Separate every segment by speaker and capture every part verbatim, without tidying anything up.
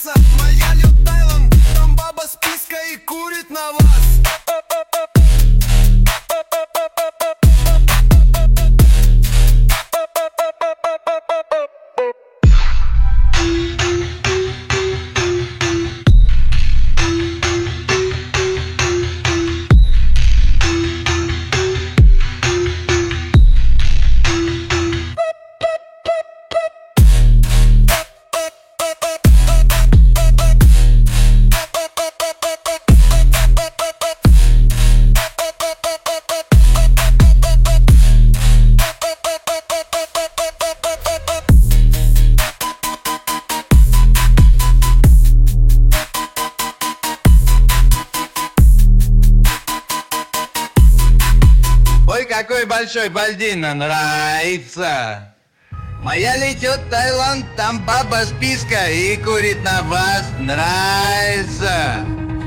Speaker 1: нравится. Майами, Таиланд, там баба с пиской и курит на вас.
Speaker 2: Ой, какой большой бальдина нравится. Моя летет в Таиланд, там баба с пиской и курит на вас. Нравится.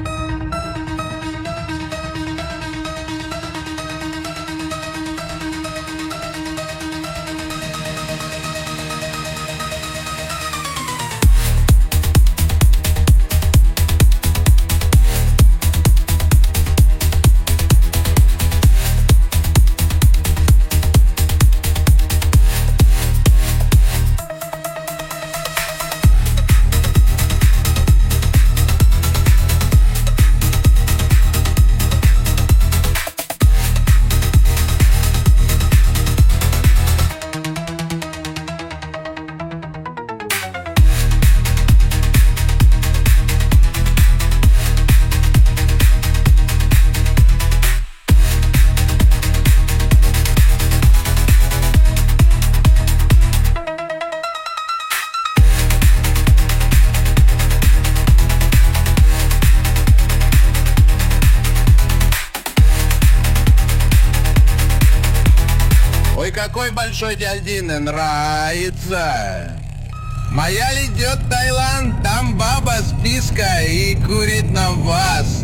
Speaker 2: Ой, какой большой дядина нравится. Моя летет в Таиланд, там баба с пиской и курит на вас.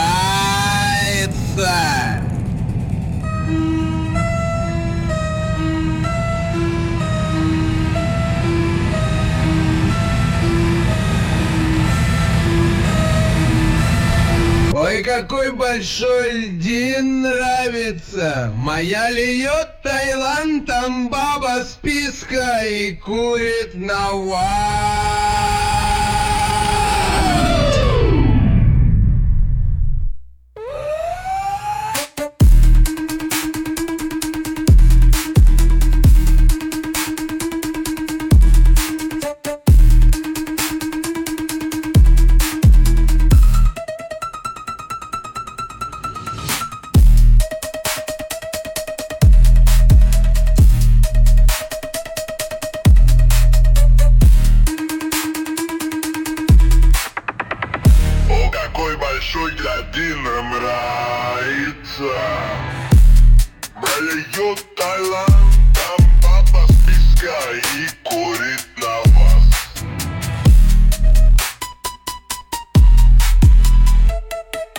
Speaker 2: Нравится. Ой, какой большой льдин нравится. Моя льет в Таиланд, там баба с пиской и курит на вас.
Speaker 3: Какой большой дядин нравится. Моя льет в Таиланд, там баба с пиской и курит